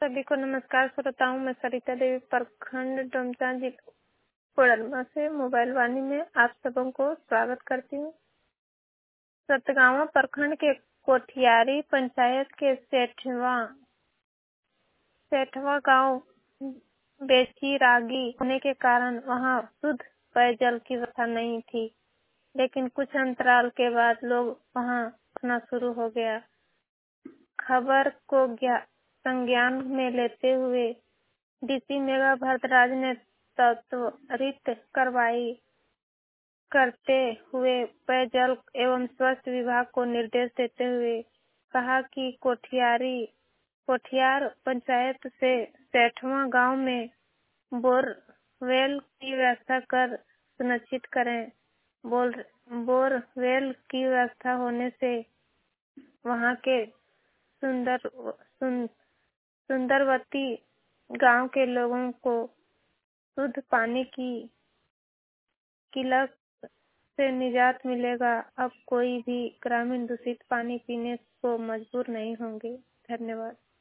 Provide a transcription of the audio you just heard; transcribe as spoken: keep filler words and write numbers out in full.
सभी को नमस्कार श्रोताओं। मैं सरिता देवी प्रखंड डोमचा जिला कोडरमा से मोबाइल वाणी में आप सबों को स्वागत करती हूँ। सतगावा प्रखंड के कोठियारी पंचायत के सेठवा सेठवा गांव बेची रागी होने के कारण वहां शुद्ध पेयजल की व्यवस्था नहीं थी, लेकिन कुछ अंतराल के बाद लोग वहां आना शुरू हो गया। खबर को संज्ञान में लेते हुए डीसी मेघा भारद्वाज ने त्वरित कार्रवाई करते हुए पेयजल एवं स्वास्थ्य विभाग को निर्देश देते हुए कहा कि कोठियारी कोठियार पंचायत से सेठवा गांव में बोरवेल की व्यवस्था कर सुनिश्चित करें। बोर बोरवेल की व्यवस्था होने से वहां के सुंदर सुन, सुंदरवती गांव के लोगों को शुद्ध पानी की किल्लत से निजात मिलेगा। अब कोई भी ग्रामीण दूषित पानी पीने को मजबूर नहीं होंगे। धन्यवाद।